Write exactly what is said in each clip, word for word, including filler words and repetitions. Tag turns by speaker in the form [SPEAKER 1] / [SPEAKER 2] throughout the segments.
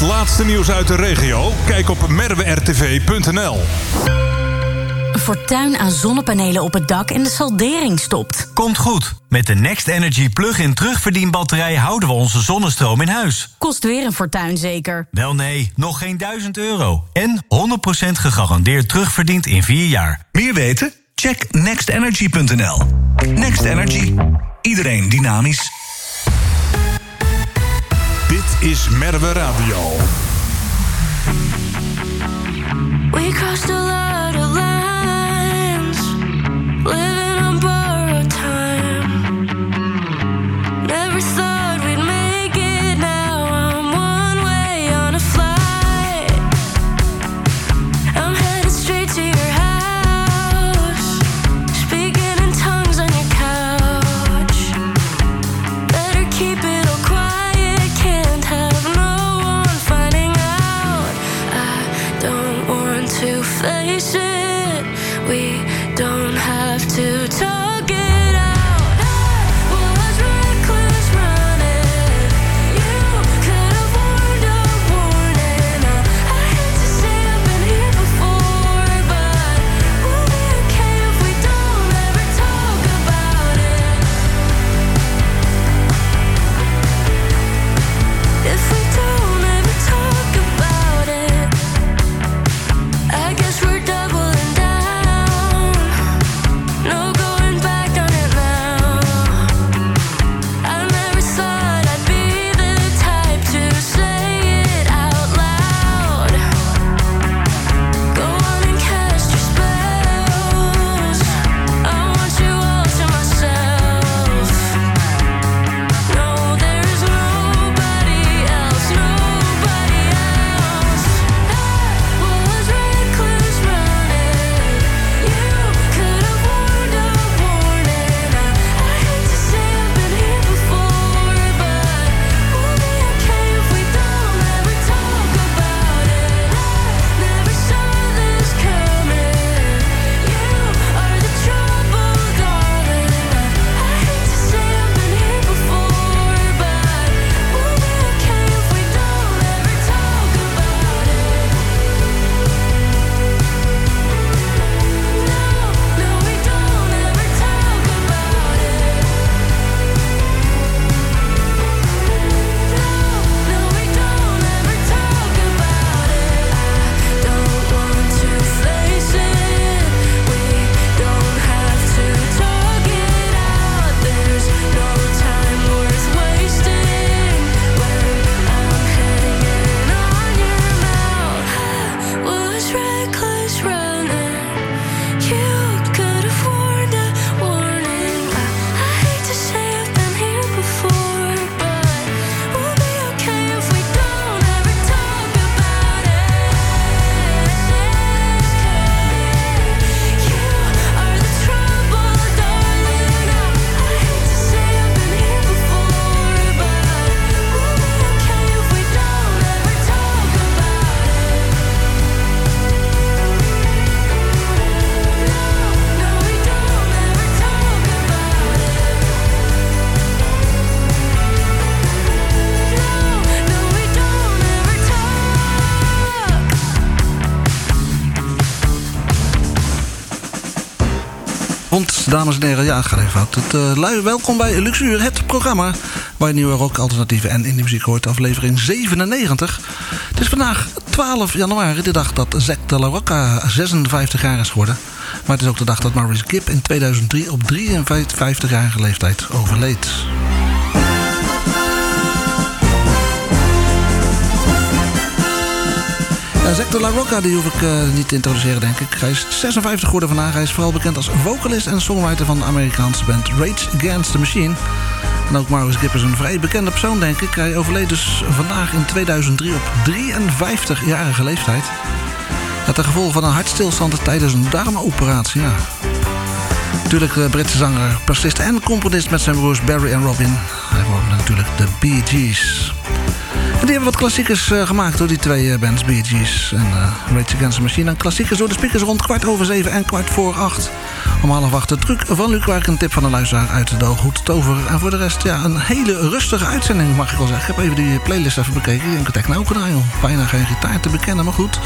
[SPEAKER 1] laatste nieuws uit de regio? Kijk op merwe r t v punt n l.
[SPEAKER 2] Fortuin aan zonnepanelen op het dak en de saldering stopt.
[SPEAKER 3] Komt goed. Met de Next Energy plug-in terugverdienbatterij houden we onze zonnestroom in huis.
[SPEAKER 2] Kost weer een fortuin zeker?
[SPEAKER 3] Wel nee, nog geen duizend euro. En honderd procent gegarandeerd terugverdiend in vier jaar.
[SPEAKER 4] Meer weten? Check next energy punt n l. Next Energy. Iedereen dynamisch.
[SPEAKER 1] Dit is Merwe Radio.
[SPEAKER 5] We crossed a lot of lines, living on borrowed time. Never thought we'd make it, now I'm one way on a flight. I'm headed straight to your house, speaking in tongues on your couch. Better keep it all quiet, can't have no one finding out. I don't want to face it, we don't have to talk it out. I was reckless running, you could have warned a warning. I hate to say I've been here before, but we'll be okay if we don't ever talk about it. If we don't ever talk about it, I guess we're doubling down. No going back on it now. I never thought I'd be the type to say it out loud. Go on and cast your spells, I want you all to myself. No, there's nobody else, nobody else. I was reckless running, you could have warned a warning. I hate to say I've been here before, but we'll be okay if we don't ever talk about it. I never saw this coming, you are the trouble, darling. I hate to say I've been here before, but we'll be okay if we don't ever talk about it. No, no, we don't ever talk about it. No, no, we don't ever talk about it. I don't want to face it, we don't have to talk it out. There's no time worth wasting when I'm hanging on your mouth. I was reckless running, you could have warned a warning. I, I hate to say I've been here before, but we'll be okay if we don't ever talk about it. You are the trouble, darling. I hate to say I've been here before, but we'll be okay if we don't ever talk about it. No, no, we don't ever talk about it. No, no, we don't ever talk.
[SPEAKER 6] Rond, dames en heren, ja, ga even fout. Het, uh, lui, welkom bij Luxuur, het programma waar je nieuwe rock, alternatieven en indie muziek hoort. Aflevering zevenennegentig. Het is vandaag twaalf januari, de dag dat Zack de la Rocca zesenvijftig jaar is geworden. Maar het is ook de dag dat Maurice Gibb in tweeduizend drie op drieënvijftigjarige leeftijd overleed. Ja, Zack de la Rocca, die hoef ik uh, niet te introduceren, denk ik. Hij is zesenvijftig geworden vandaag. Hij is vooral bekend als vocalist en songwriter van de Amerikaanse band Rage Against the Machine. En ook Maurice Gibb is een vrij bekende persoon, denk ik. Hij overleed dus vandaag in tweeduizend drie op drieënvijftigjarige leeftijd. Het ten gevolge van een hartstilstand tijdens een darmoperatie, ja. Natuurlijk de Britse zanger, bassist en componist met zijn broers Barry en Robin. Hij woonde natuurlijk de Bee Gees. En die hebben wat klassiekers uh, gemaakt door die twee uh, bands, Bee Gees en uh, Rage Against the Machine. En klassiekers door de speakers rond kwart over zeven en kwart voor acht. Om half acht de truc van Luc Waark, een tip van de luisteraar uit de Hoed Tover. En voor de rest, ja, een hele rustige uitzending, mag ik wel zeggen. Ik heb even die playlist even bekeken. Ik denk het echt nou gedaan, joh. Bijna geen gitaar te bekennen, maar goed.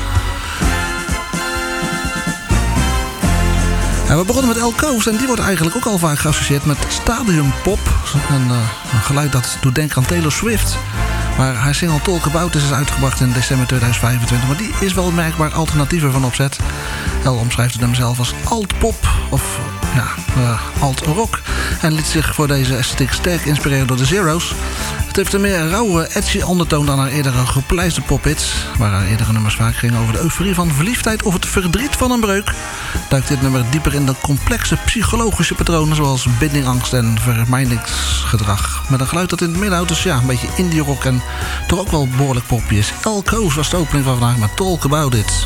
[SPEAKER 6] En we begonnen met El Coast en die wordt eigenlijk ook al vaak geassocieerd met stadiumpop. Een, uh, een geluid dat doet denken aan Taylor Swift. Maar haar single Talk About This is uitgebracht in december tweeduizend vijfentwintig. Maar die is wel merkbaar alternatiever van opzet. El omschrijft het hem zelf als alt-pop of ja, uh, alt-rock. En liet zich voor deze esthetiek sterk inspireren door de Zeros. Het heeft een meer rauwe, edgy ondertoon dan haar eerdere gepleiste pophits. Waar haar eerdere nummers vaak gingen over de euforie van verliefdheid of het verdriet van een breuk. Duikt dit nummer dieper in de complexe psychologische patronen zoals bindingangst en vermijdingsgedrag. Met een geluid dat in het midden houdt, dus ja, een beetje indie rock en toch ook wel behoorlijk poppy is. El Coast was de opening van vandaag met Talk About It.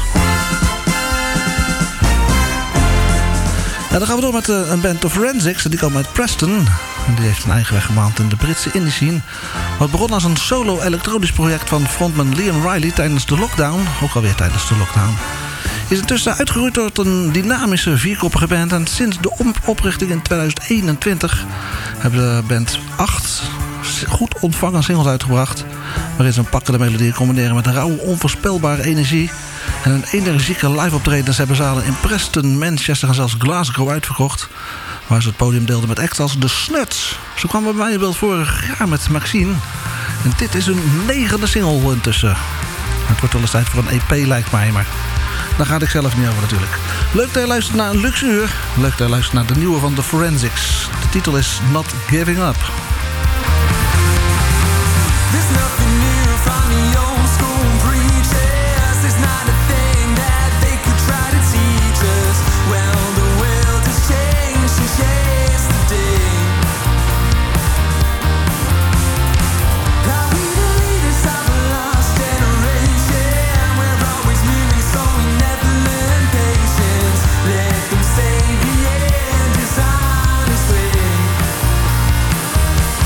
[SPEAKER 6] Ja, dan gaan we door met uh, een band of Forensics. Die komen uit Preston. En die heeft een eigen weg gemaakt in de Britse indie scene. Wat begon als een solo-elektronisch project van frontman Liam Riley tijdens de lockdown. Ook alweer tijdens de lockdown. Is intussen uitgegroeid tot een dynamische vierkoppige band. En sinds de oprichting in tweeduizend eenentwintig hebben de band acht goed ontvangen singles uitgebracht. Waarin ze een pakkende melodie combineren met een rauwe, onvoorspelbare energie. En hun energieke live-optredens hebben zalen in Preston, Manchester en zelfs Glasgow uitverkocht. Waar ze het podium deelden met acts als The Snuts. Zo kwamen bij mij wel vorig jaar met Maxine. En dit is hun negende single intussen. Het wordt wel eens tijd voor een E P lijkt mij, maar daar ga ik zelf niet over natuurlijk. Leuk dat je luistert naar een luxe uur. Leuk dat je luistert naar de nieuwe van The Forensics. De titel is Not Giving Up.
[SPEAKER 7] There's nothing new from the old school preachers. There's not a thing that they could try to teach us. Well, the world has changed since yesterday. Are we the leaders of a lost generation? We're always moving, so we never learn patience. Let them say the end is on its way.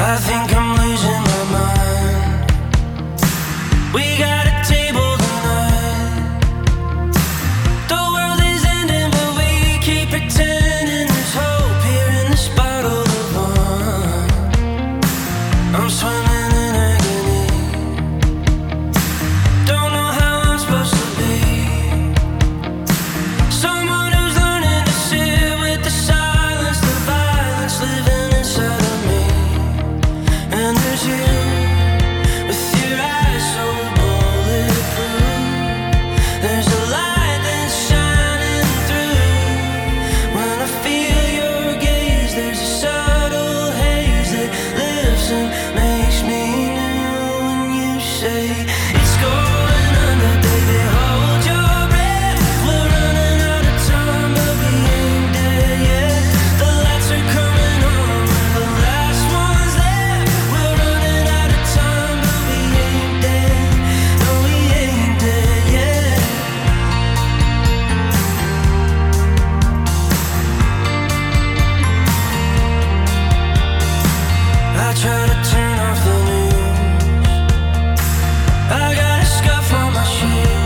[SPEAKER 7] I think I'm losing my mind. We got a table tonight. The world is ending, but we keep pretending there's hope here in this bottle of wine. I'm swimming in agony. Don't know how I'm supposed to be. Someone who's learning to sit with the silence, the violence living inside of me. And there's you, with your eyes so bulletproof. There's a light that's shining through. When I feel your gaze, there's a subtle haze that lifts and makes me new. When you say it's going under, baby, hold your breath. We're running out of time, but we ain't dead yet. The lights are coming on, we're the last ones left. We're running out of time, but we ain't dead. No, we ain't dead yet. I try to turn off the news. I got a scuff on my shoe.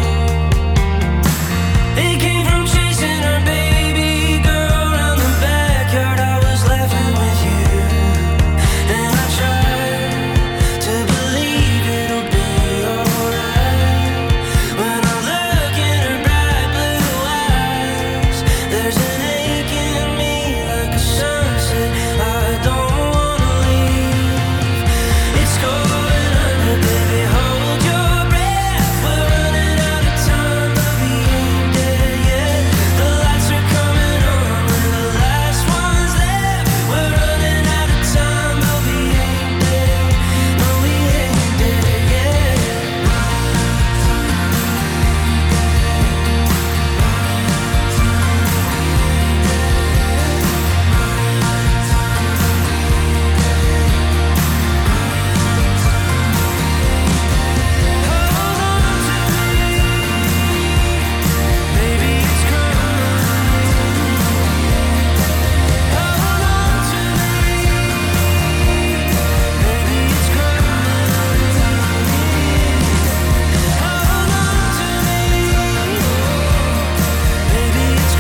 [SPEAKER 7] It came from chasing our baby girl around the backyard. I was laughing with you, and I tried to believe it'll be alright. When I look in her bright blue eyes, there's an ache in me like a sunset. I don't wanna leave. It's going under, baby, hold your breath. We're running out of time, but we ain't dead yet. The lights are coming on, we're the last ones left. We're running out of time, but we ain't dead. No, we ain't dead yet. Baby, it's coming. Hold on to me. Baby, it's coming. Hold on to me. Baby, it's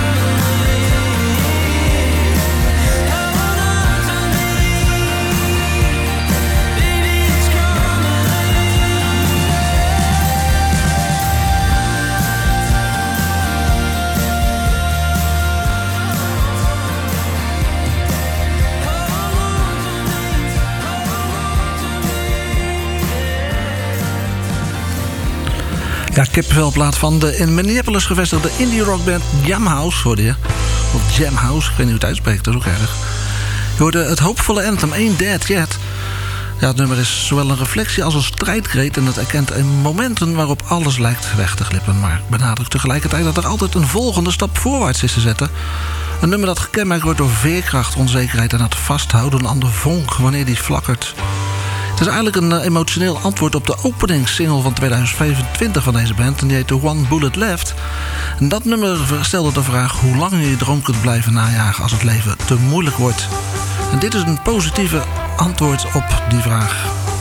[SPEAKER 6] Ja, kippenvelplaat van de in Minneapolis gevestigde indie rockband Jamhouse, hoorde je. Of Jamhouse, ik weet niet hoe het uitspreekt, dat is ook erg. Je hoorde het hoopvolle anthem Ain't Dead Yet. Ja, het nummer is zowel een reflectie als een strijdkreet en het erkent momenten waarop alles lijkt weg te glippen. Maar benadrukt tegelijkertijd dat er altijd een volgende stap voorwaarts is te zetten. Een nummer dat gekenmerkt wordt door veerkracht, onzekerheid en het vasthouden aan de vonk wanneer die flakkert. Het is eigenlijk een uh, emotioneel antwoord op de openingssingle van tweeduizend vijfentwintig van deze band. En die heet The One Bullet Left. En dat nummer stelde de vraag hoe lang je je droom kunt blijven najagen als het leven te moeilijk wordt. En dit is een positieve antwoord op die vraag.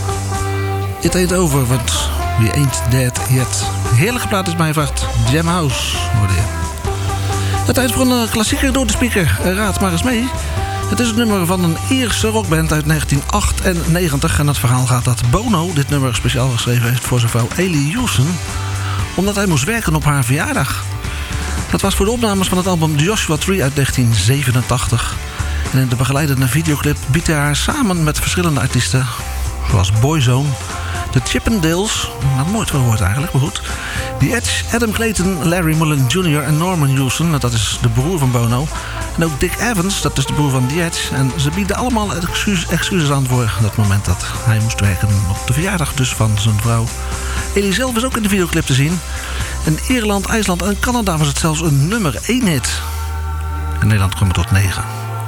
[SPEAKER 6] It ain't over, want we ain't dead yet. Heerlijke plaat is mij vraagt Jamhouse, hoorde je. Het tijd voor een klassieker door de speaker. Raad maar eens mee. Het is het nummer van een Ierse rockband uit negentien achtennegentig. En het verhaal gaat dat Bono dit nummer speciaal geschreven heeft voor zijn vrouw Ellie Hewson, omdat hij moest werken op haar verjaardag. Dat was voor de opnames van het album Joshua Tree uit negentien zevenentachtig. En in de begeleidende videoclip biedt hij haar samen met verschillende artiesten, zoals Boyzone, de Chippendales, wat nooit gehoord eigenlijk, maar goed, The Edge, Adam Clayton, Larry Mullen junior en Norman Hewson, dat is de broer van Bono. En ook Dick Evans, dat is de broer van The Edge. En ze bieden allemaal excuus, excuses aan voor dat moment dat hij moest werken op de verjaardag dus van zijn vrouw. Ellie zelf is ook in de videoclip te zien. In Ierland, IJsland en Canada was het zelfs een nummer één hit. In Nederland kwam het tot negen.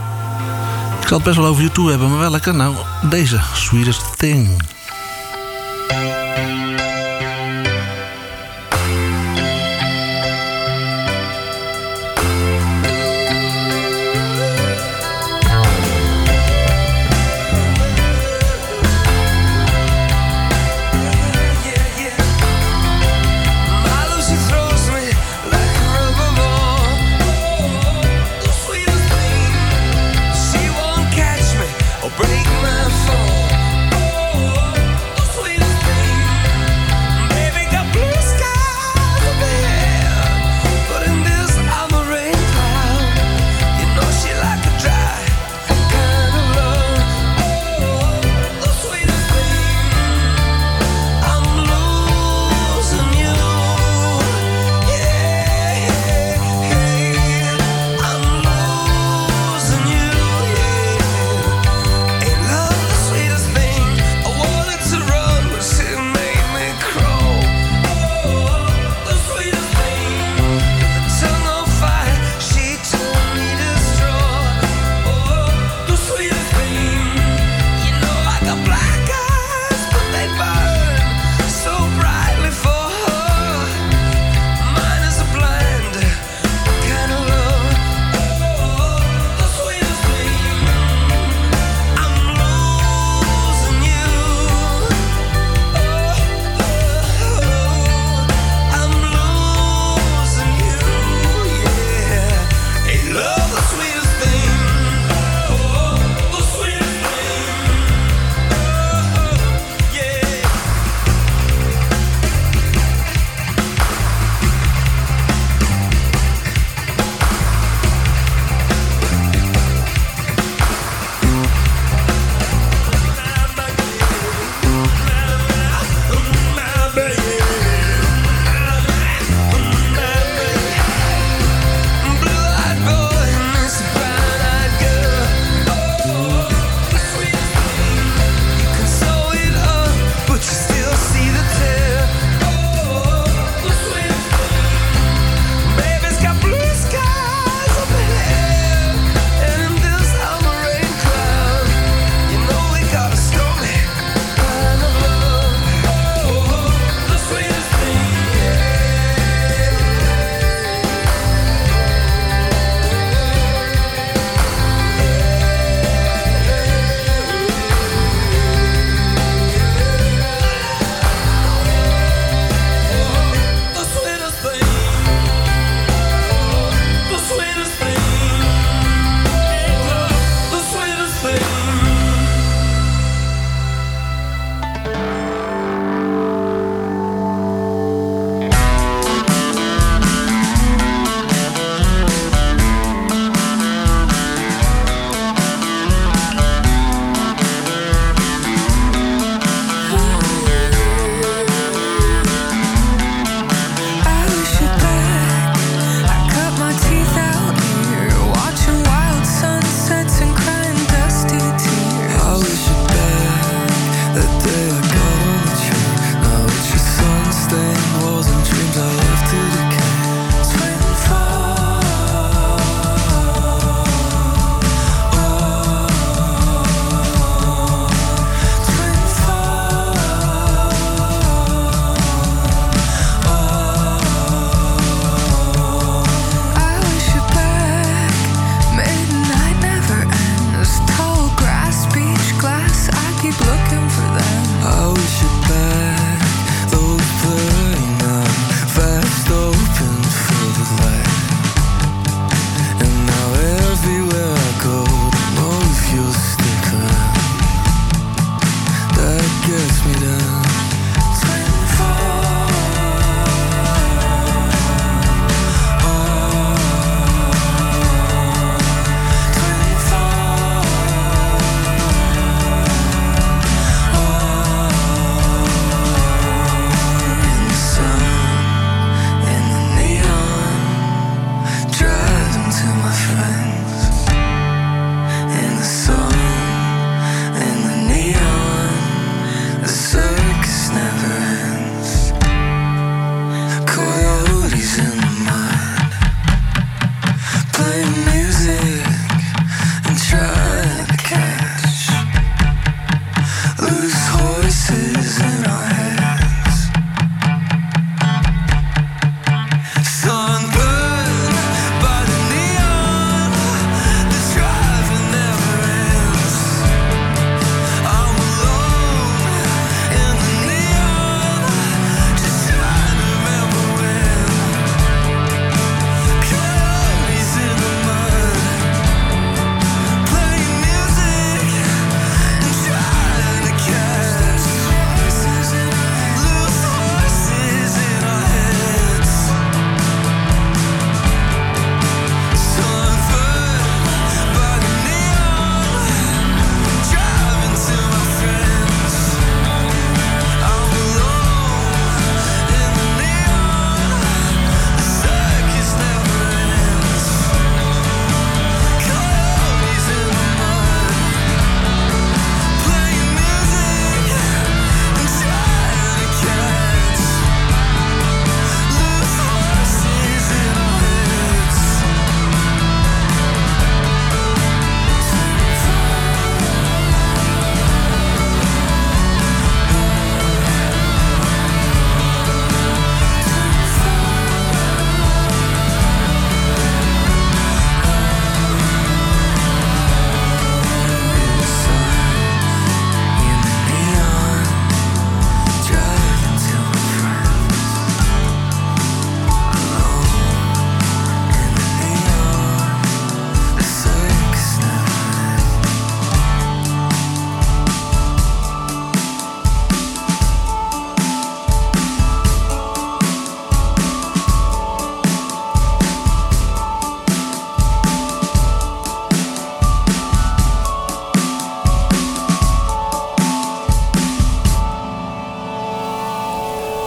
[SPEAKER 6] Ik zal het best wel over YouTube hebben, maar welke? Nou, deze, Sweetest Thing.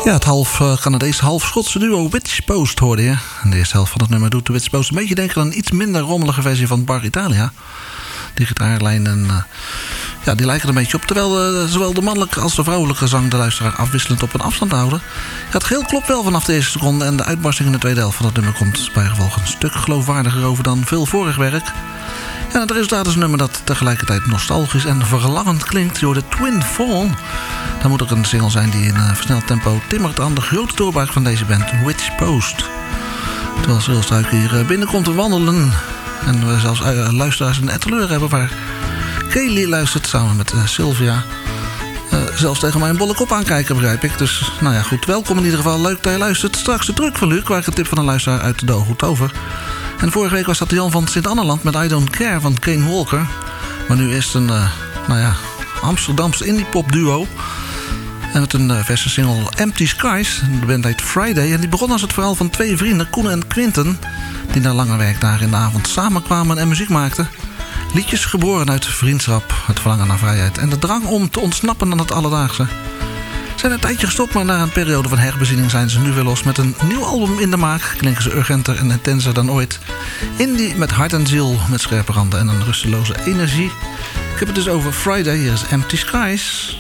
[SPEAKER 6] Ja, het half uh, Canadese, half Schotse duo Witch Post hoorde je. En de eerste helft van het nummer doet de Witch Post een beetje denken aan een iets minder rommelige versie van Bar Italia. Die gitaarlijnen, uh, ja, die lijken er een beetje op. Terwijl uh, zowel de mannelijke als de vrouwelijke zang de luisteraar afwisselend op een afstand houden. Ja, het geheel klopt wel vanaf de eerste seconde. En de uitbarsting in de tweede helft van het nummer komt bijgevolg een stuk geloofwaardiger over dan veel vorig werk. Ja, het resultaat is een nummer dat tegelijkertijd nostalgisch en verlangend klinkt. Je hoort de Twin Fall. Dat moet ook een single zijn die in uh, versneld tempo timmert aan de grote doorbraak van deze band, Witch Post. Terwijl Schilstruik hier uh, binnenkomt te wandelen. En we zelfs uh, luisteraars een etteleur hebben waar Kelly luistert samen met uh, Sylvia. Uh, zelfs tegen mij een bolle kop aankijken, begrijp ik. Dus nou ja, goed, welkom in ieder geval. Leuk dat je luistert. Straks de druk van Luc, waar ik een tip van een luisteraar uit de Dooghoed over. En vorige week was dat Jan van Sint-Anneland met I Don't Care van Kane Walker. Maar nu is het een, uh, nou ja, Amsterdamse indie-pop duo. En met een uh, verse single Empty Skies. De band heet Friday. En die begon als het verhaal van twee vrienden, Koen en Quinten, die na lange werkdagen in de avond samenkwamen en muziek maakten. Liedjes geboren uit vriendschap, het verlangen naar vrijheid en de drang om te ontsnappen aan het alledaagse. Ze zijn een tijdje gestopt, maar na een periode van herbeziening zijn ze nu weer los met een nieuw album in de maak. Klinken ze urgenter en intenser dan ooit. Indie met hart en ziel, met scherpe randen en een rusteloze energie. Ik heb het dus over Friday, hier is Empty Skies.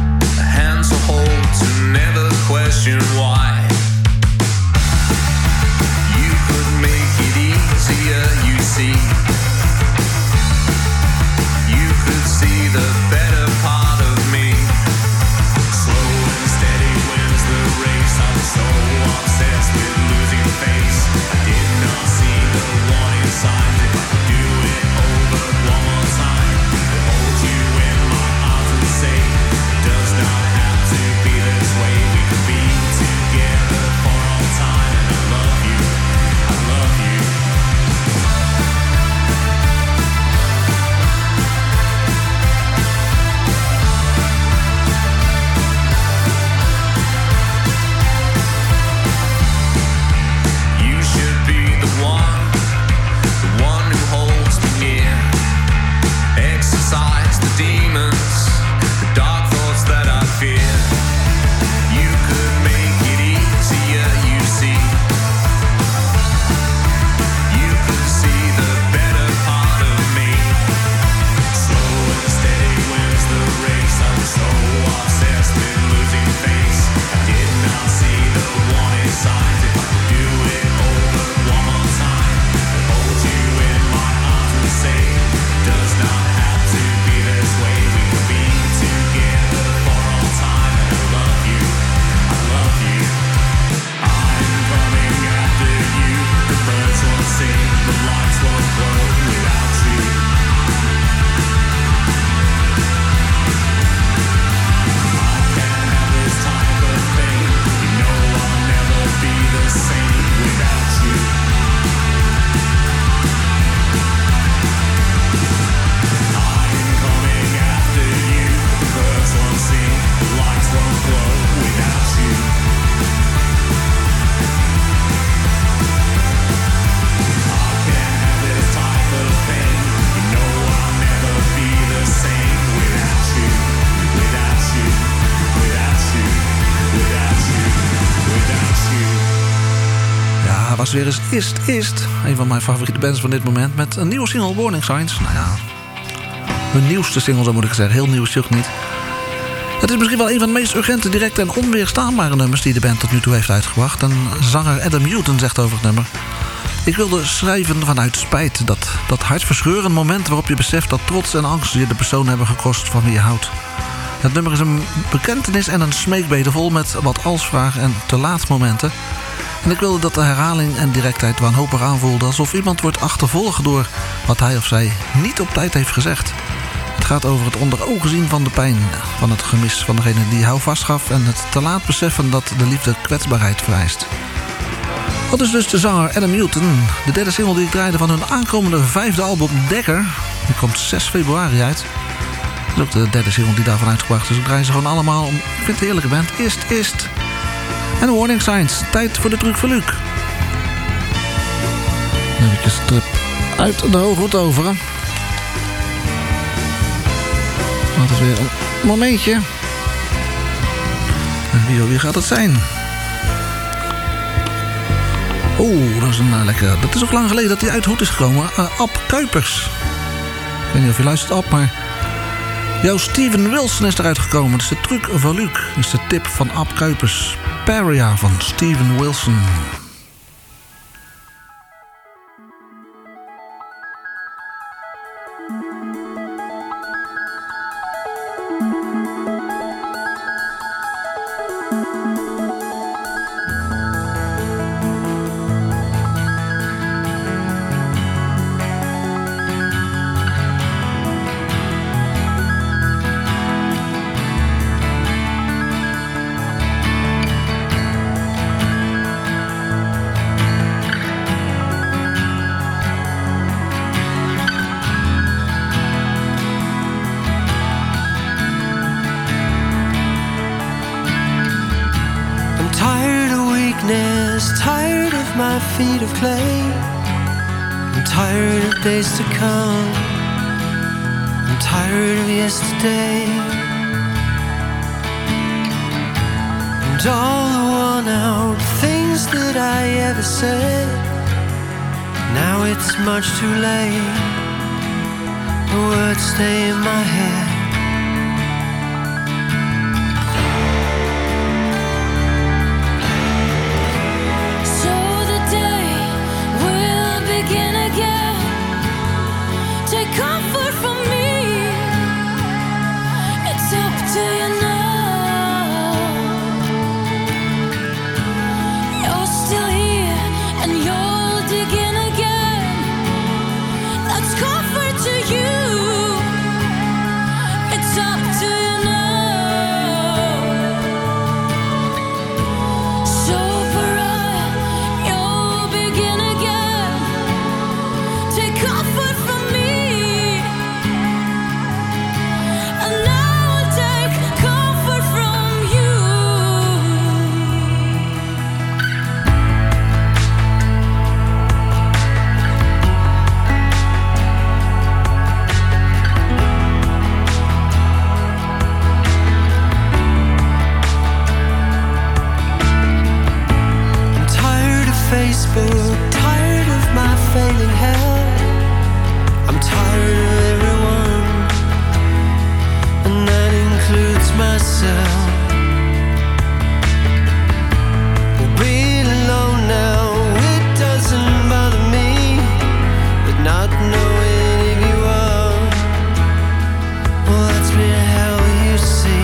[SPEAKER 7] question why.
[SPEAKER 8] colors won't sing, the lights won't glow without you. I can't have this type of thing. You know I'll never be the same without you, without you, without you, without you, without you.
[SPEAKER 6] Ja, was weer eens Ist Ist. Een van mijn favoriete bands van dit moment. Met een nieuwe single, Warning Signs. Nou ja, hun nieuwste single, zo moet ik zeggen. Heel nieuw is het niet. Het is misschien wel een van de meest urgente, directe en onweerstaanbare nummers die de band tot nu toe heeft uitgebracht. En zanger Adam Newton zegt over het nummer: ik wilde schrijven vanuit spijt. Dat, dat hartverscheurend moment waarop je beseft dat trots en angst je de persoon hebben gekost van wie je houdt. Het nummer is een bekentenis en een smeekbede vol met wat alsvragen en te laat momenten. En ik wilde dat de herhaling en directheid wanhopig aanvoelde, alsof iemand wordt achtervolgd door wat hij of zij niet op tijd heeft gezegd. Het gaat over het onder ogen zien van de pijn, van het gemis van degene die houvast gaf en het te laat beseffen dat de liefde kwetsbaarheid vereist. Dat is dus de zanger Adam Newton. De derde single die ik draaide van hun aankomende vijfde album Dagger. Die komt zes februari uit. Dat is ook de derde single die daarvan uitgebracht is. Dus ik draai ze gewoon allemaal. Ik vind het een heerlijke band. Ist Ist. En Warning Signs. Tijd voor de truc van Luc. Even een trip uit de hooghoed over. Wat is weer een momentje. En wie, wie gaat het zijn? Oeh, dat is een uh, lekker. Dat is ook lang geleden dat hij uit Hoed is gekomen. Uh, Ab Kuipers. Ik weet niet of je luistert, Ab, maar jouw Steven Wilson is eruit gekomen. Dat is de truc van Luc. Dat is de tip van Ab Kuipers. Paria van Steven Wilson.
[SPEAKER 9] Tired of my feet of clay. I'm tired of days to come. I'm tired of yesterday. And all the worn out things that I ever said. Now it's much too late. The words stay in my head.
[SPEAKER 5] Comfort from me, it's up to you now. You're still here and you're digging again. That's comfort to you. It's up to you now. So pariah, you'll begin again. Take comfort from me.
[SPEAKER 9] Facebook, tired of my failing health. I'm tired of everyone, and that includes myself. Being alone now, it doesn't bother me, but not knowing if you are, well, that's been hell, you see.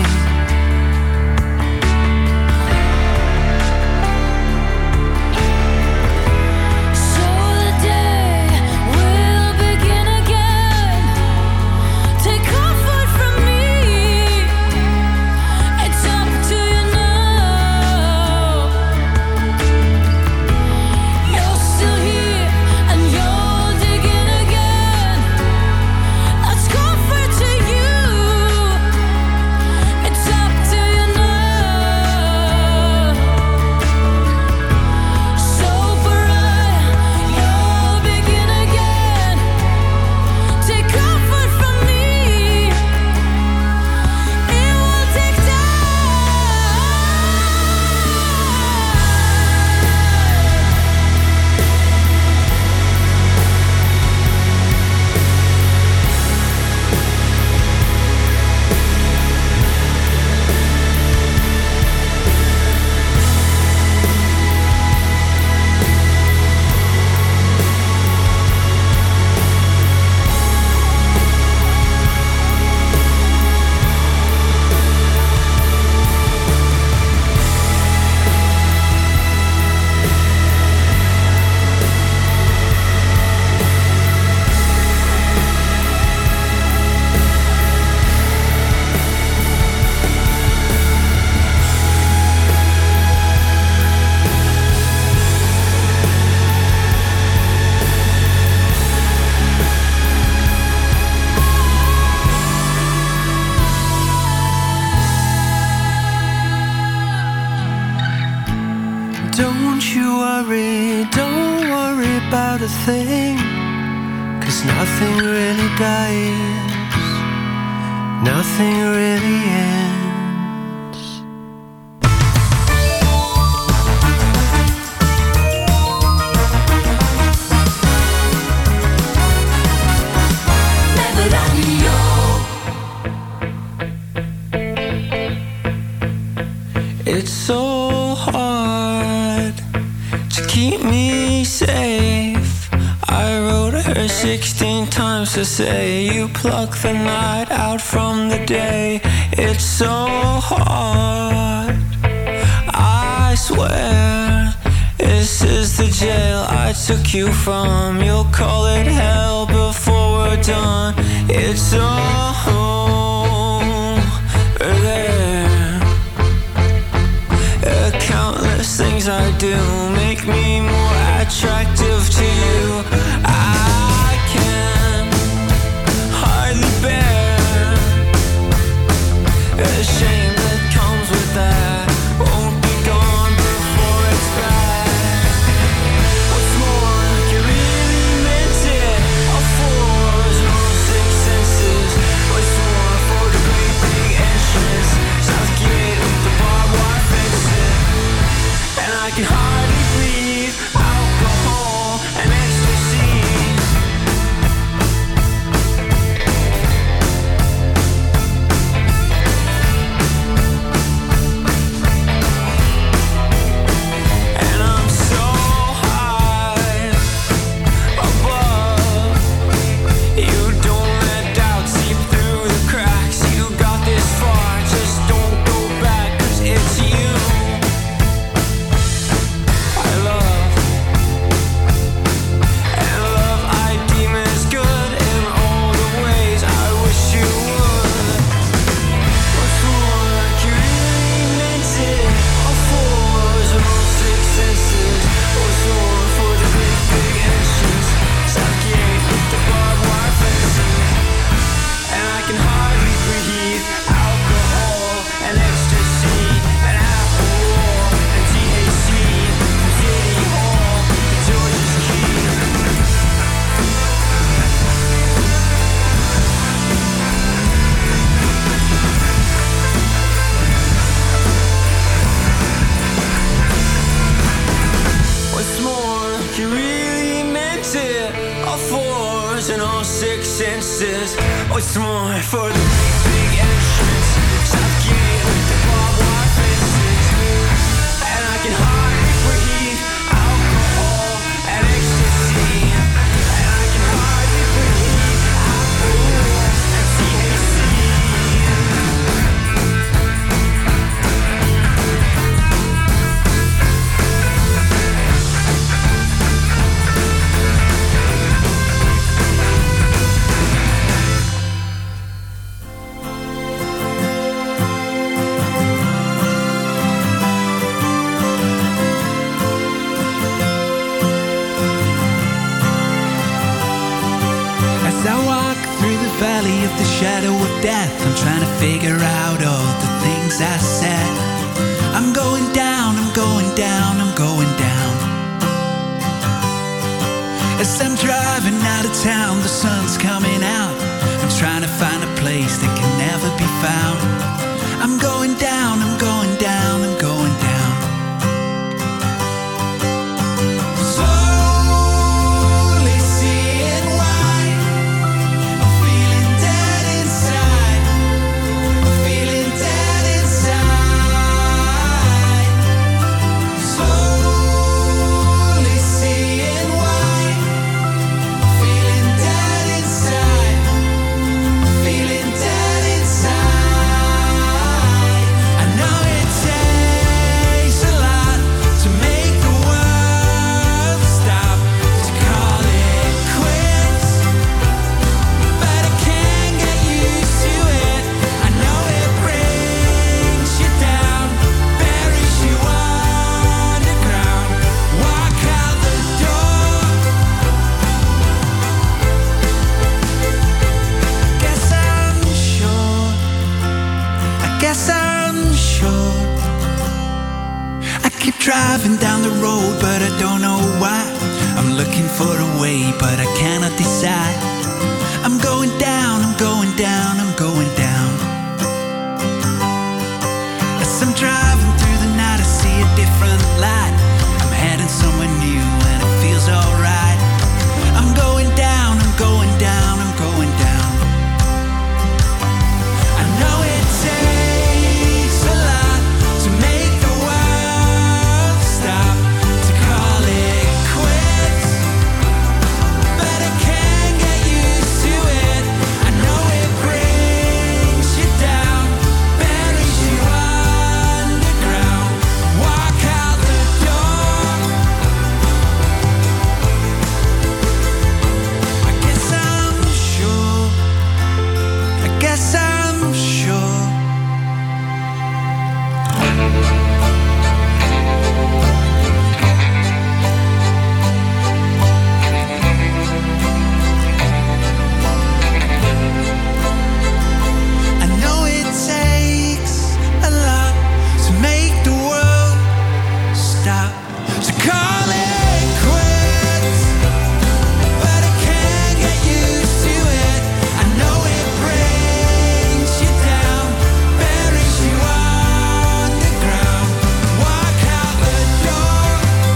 [SPEAKER 5] Take comfort from me. It's
[SPEAKER 9] Don't you worry, don't worry about a thing, 'cause nothing really dies, nothing really ends. It's so hard to keep me safe. I wrote her sixteen times to say you pluck the night out from the day. It's so hard, I swear. This is the jail I took you from. You'll call it hell before we're done. It's all there. Uh, countless things I do make me more attractive to you. I can hardly bear the shame that comes with that. Won't be gone before it's back. What's more, you really meant it. All fours, all six senses. What's more for the great big entrance? Southgate with the barbed wire fences. And I can hardly breathe. Alcohol and ecstasy. And I'm so high above. You don't let doubt seep through the cracks. You got this far, just don't go back, 'cause it's you I love. And love I deem as good in all the ways I wish you would. What's more, you really meant it. All fours and all six senses. What's more for the big, big entrance? Southgate with the barbed wire fences. And I can hardly breathe. Alcohol and ecstasy and alcohol and T H C from City Hall to George's Key. What's more, you really meant it. All fours and all six senses. What's more for the big, big entrance? Southgate with the barbed wire fences. And I can hardly breathe. Alcohol and ecstasy. And I can hardly breathe. Alcohol and T H C.
[SPEAKER 10] As I walk through the valley of the shadow of death, I'm trying to figure out all the things I said. I'm going down, I'm going down, I'm going down. As I'm driving out of town, the sun's coming out. I'm trying to find a place that can never be found. I'm going down, I'm going down, I'm going down. Slowly seeing why I'm feeling dead inside. I'm feeling dead inside. Slowly seeing why I'm feeling dead inside. I'm feeling dead inside. I know it takes a lot to make the world stop, to call it quits, but I can't get used to it. I know it brings you down, buries you underground. Walk out the door. Guess I'm short. I guess I'm short. I keep driving down the road, but I don't know why. I'm looking for a way, but I cannot decide. I'm going down, I'm going down, I'm going down. As I'm driving through the night, I see a different light. I'm heading somewhere new and it feels alright. I'm going down, I'm going down, I'm going down. I know it takes a lot to make the world stop, to call it quits, but I can't get used to it. I know it brings you down, buries you underground. Walk out the door. I guess I'm sure, I guess I'm sure. I know it takes a lot to make the world stop, to call it quits, but I can't get used to it. I know it brings you down, buries you underground. Walk out the door.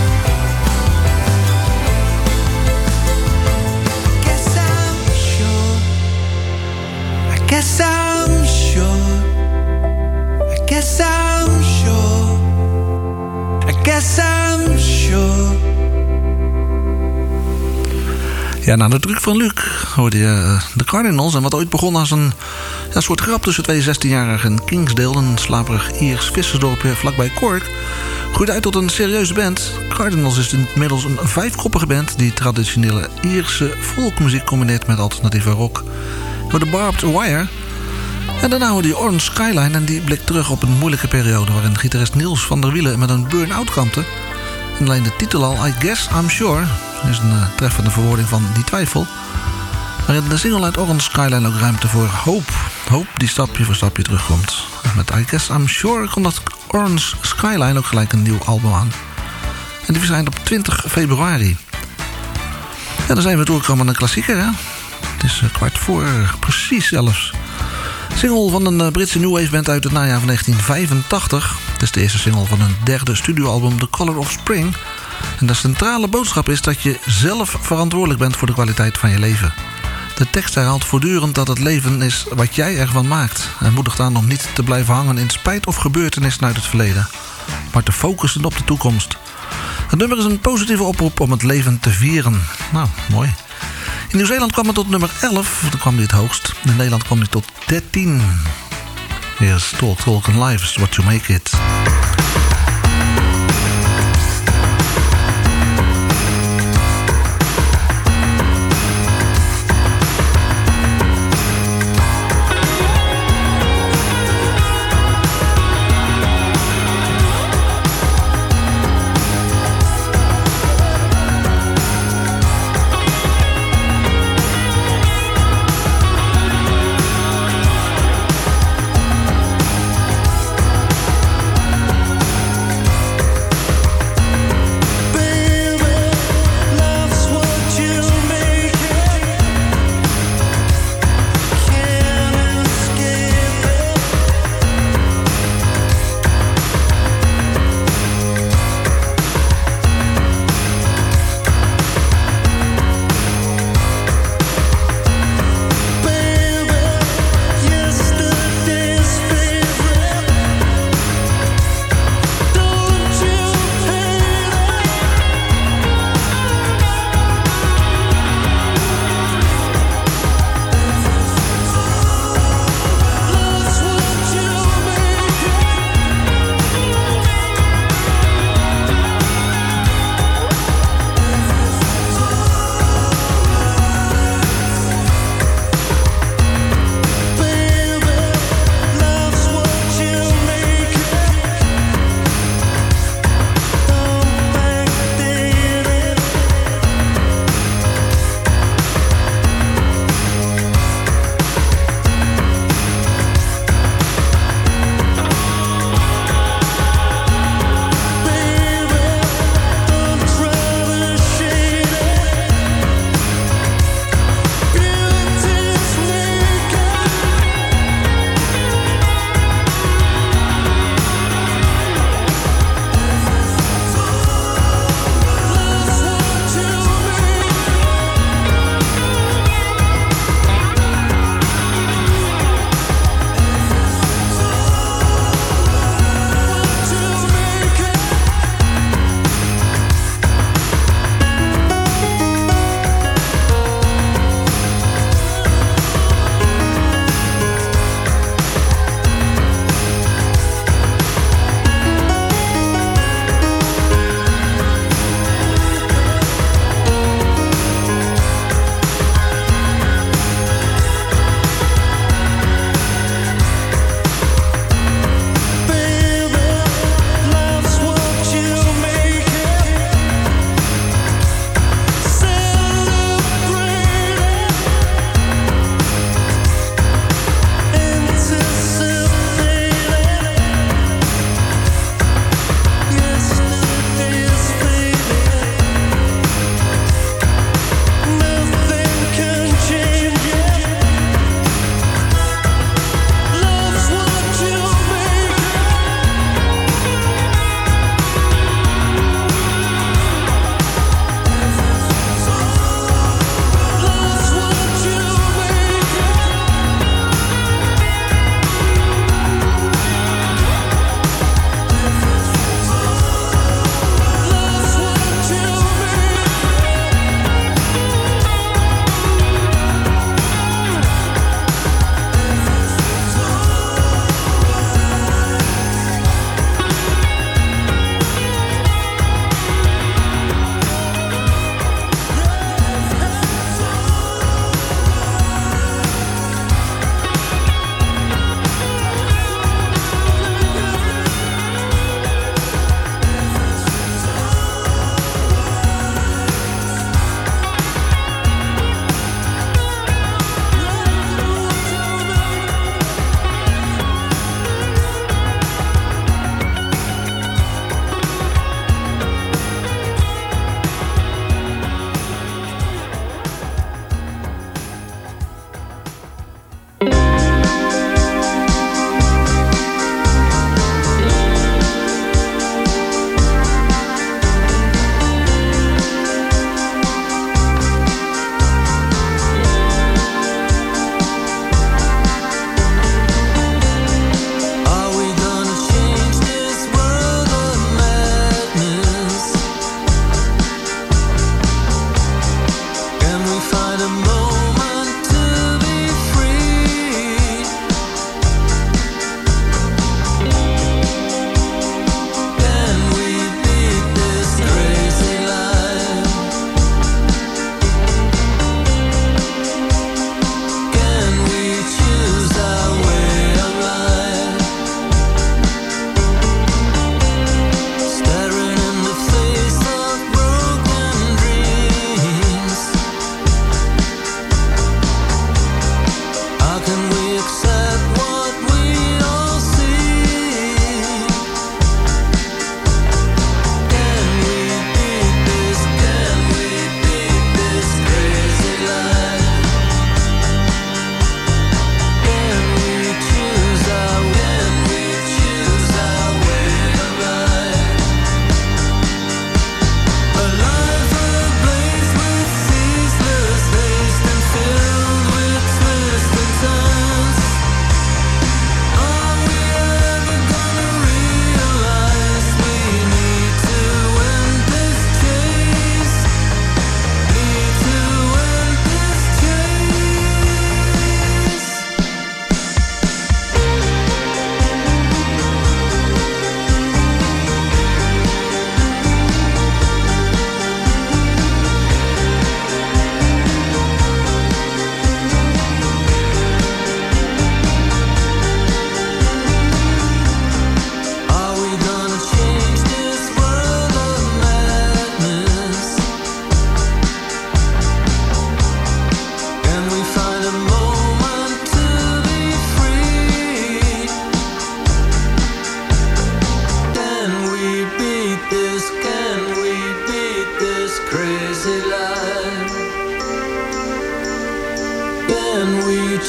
[SPEAKER 10] I guess I'm sure, I guess I'm sure, I guess I'm sure, I guess I'm sure.
[SPEAKER 6] Ja, na de druk van Luc hoorde je uh, de Cardinals. En wat ooit begon als een ja, soort grap tussen twee zestienjarigen in Kingsdale, een slaperig Iers vissersdorpje vlakbij Cork, groeide uit tot een serieuze band. Cardinals is inmiddels een vijfkoppige band die traditionele Ierse folkmuziek combineert met alternatieve rock. Door de Barbed Wire. En daarna hoorde je Orange Skyline en die blikt terug op een moeilijke periode waarin gitarist Niels van der Wielen met een burn-out kampte. En alleen de titel al, I Guess I'm Sure, is een uh, treffende verwoording van die twijfel. Maar in de single uit Orange Skyline ook ruimte voor hoop. Hoop die stapje voor stapje terugkomt. En met I Guess I'm Sure komt dat Orange Skyline ook gelijk een nieuw album aan. En die verschijnt op twintig februari. Ja, dan zijn we doorgekomen aan een klassieker, hè? Het is uh, kwart voor, precies zelfs. Single van een uh, Britse new wave band uit het najaar van negentien vijfentachtig. Het is de eerste single van hun derde studioalbum The Colour of Spring. En de centrale boodschap is dat je zelf verantwoordelijk bent voor de kwaliteit van je leven. De tekst herhaalt voortdurend dat het leven is wat jij ervan maakt. En moedigt aan om niet te blijven hangen in spijt of gebeurtenissen uit het verleden, maar te focussen op de toekomst. Het nummer is een positieve oproep om het leven te vieren. Nou, mooi. In Nieuw-Zeeland kwam het tot nummer elf, dan kwam hij het hoogst. In Nederland kwam hij tot dertien. Hier is Talk, Talk and Life is what you make it.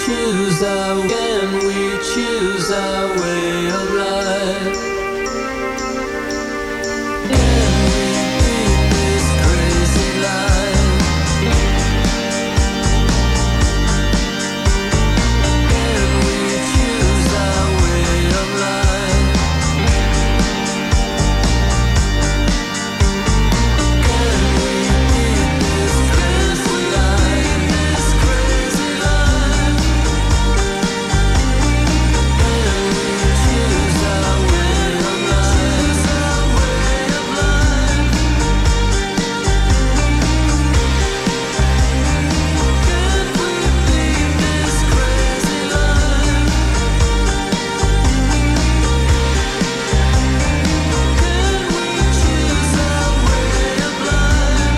[SPEAKER 9] choose our, can we choose our way of life? Can we beat this crazy life? Can we choose our way of life? Can we beat this crazy life? This crazy life? Can we choose our way of life? Choose our way of life? Can we beat this crazy life? Can we choose our way of life?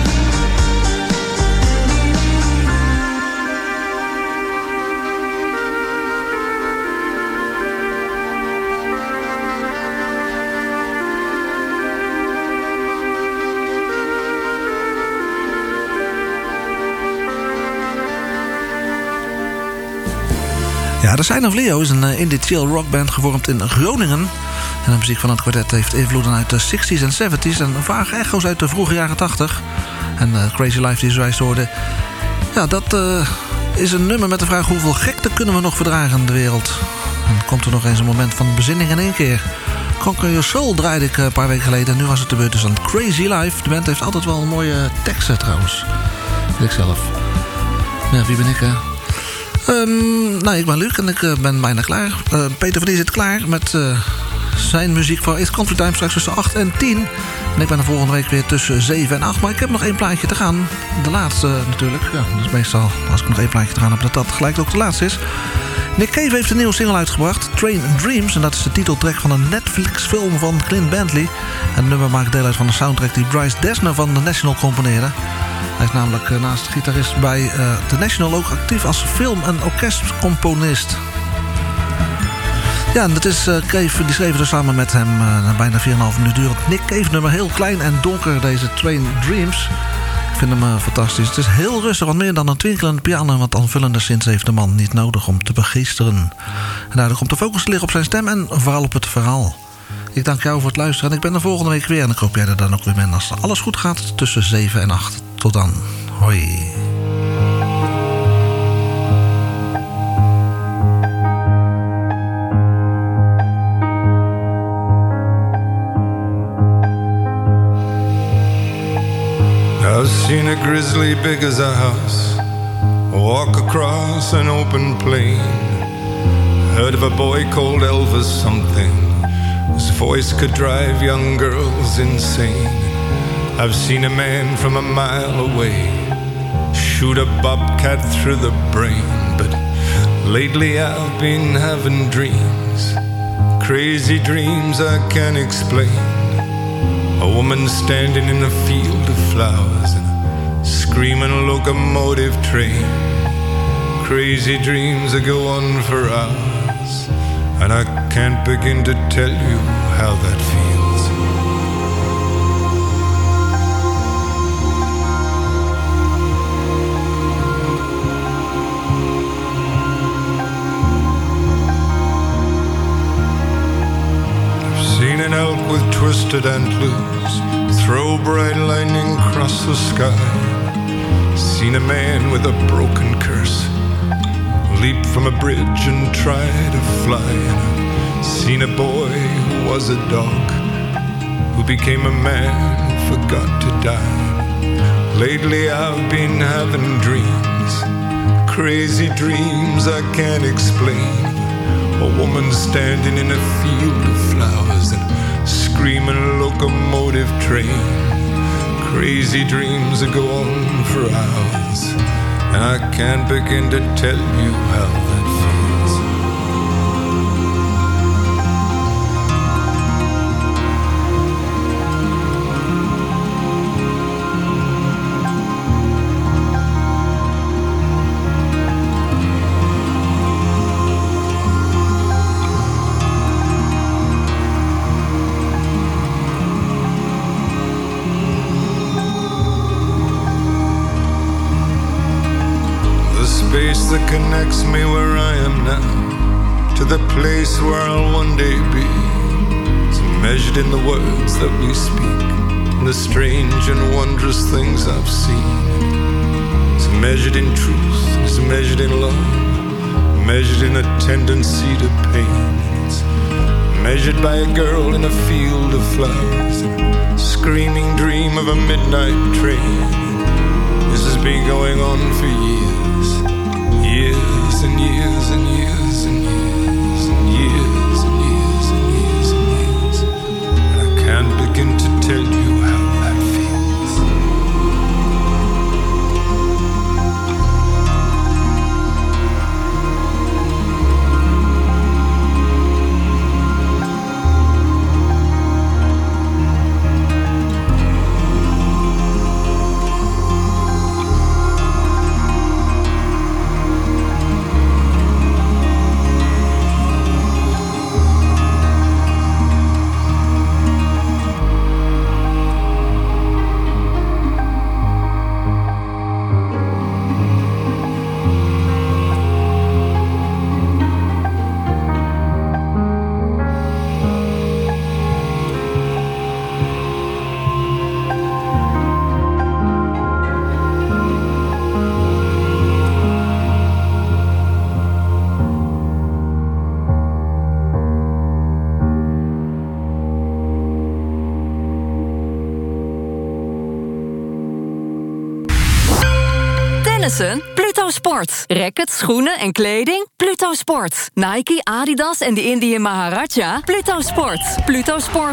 [SPEAKER 6] Ja, de Sign of Leo is een uh, indie chill rockband gevormd in Groningen. En de muziek van het kwartet heeft invloeden uit de zestig's en zeventig's... en vage echo's uit de vroege jaren tachtig. En uh, Crazy Life die zojuist hoorde... ja, dat uh, is een nummer met de vraag... hoeveel gekte kunnen we nog verdragen in de wereld? En komt er nog eens een moment van bezinning in één keer. Conquer Your Soul draaide ik uh, een paar weken geleden... en nu was het de beurt dus aan Crazy Life. De band heeft altijd wel mooie teksten trouwens. Vind ik zelf. Ja, wie ben ik, hè? Um, nou, ik ben Luc en ik uh, ben bijna klaar. Uh, Peter van Die zit klaar met uh, zijn muziek voor It's Country Time straks tussen acht en tien. En ik ben er volgende week weer tussen zeven en acht. Maar ik heb nog één plaatje te gaan. De laatste uh, natuurlijk. Ja, dat is meestal als ik nog één plaatje te gaan heb... dat dat gelijk ook de laatste is. Nick Cave heeft een nieuwe single uitgebracht. Train Dreams. En dat is de titeltrack van een Netflix-film van Clint Bentley. En het nummer maakt deel uit van de soundtrack die Bryce Dessner van The National componeerde. Hij is namelijk uh, naast gitarist bij uh, The National ook actief als film- en orkestcomponist. Ja, en dat is uh, Cave, die schreef er samen met hem uh, bijna vier komma vijf minuut durend Nick Cave nummer. Heel klein en donker, deze Train Dreams. Ik vind hem uh, fantastisch. Het is heel rustig, want meer dan een twinkelende piano en wat aanvullende synths heeft de man niet nodig om te begeesteren. En daardoor komt de focus te liggen op zijn stem en vooral op het verhaal. Ik dank jou voor het luisteren en ik ben er volgende week weer. En ik hoop jij er dan ook weer bent als alles goed gaat tussen zeven en acht. Tot dan. Hoi.
[SPEAKER 11] I've seen a grizzly big as a house walk across an open plain. Heard of a boy called Elvis something, whose voice could drive young girls insane. I've seen a man from a mile away shoot a bobcat through the brain. But lately I've been having dreams, crazy dreams I can't explain. A woman standing in a field of flowers and a screaming locomotive train. Crazy dreams that go on for hours, and I can't begin to tell you how that feels. I've seen an elk with twisted antlers throw bright lightning across the sky. Seen a man with a broken curse leap from a bridge and try to fly. Seen a boy who was a dog who became a man who forgot to die. Lately I've been having dreams, crazy dreams I can't explain. A woman standing in a field of flowers and screaming locomotive train. Crazy dreams that go on for hours, and I can't begin to tell you how that feels. that connects me where I am now to the place where I'll one day be. It's measured in the words that we speak, and the strange and wondrous things I've seen. It's measured in truth, it's measured in love, measured in a tendency to pain. It's measured by a girl in a field of flowers, a screaming dream of a midnight train. This has been going on for years, years and years and years and years and years and years and years and years. And I can't begin to tell you how that feels.
[SPEAKER 12] Pluto Sport. Rackets, schoenen en kleding? Pluto Sport. Nike, Adidas en de Indian Maharaja? Pluto Sport. Pluto Sport.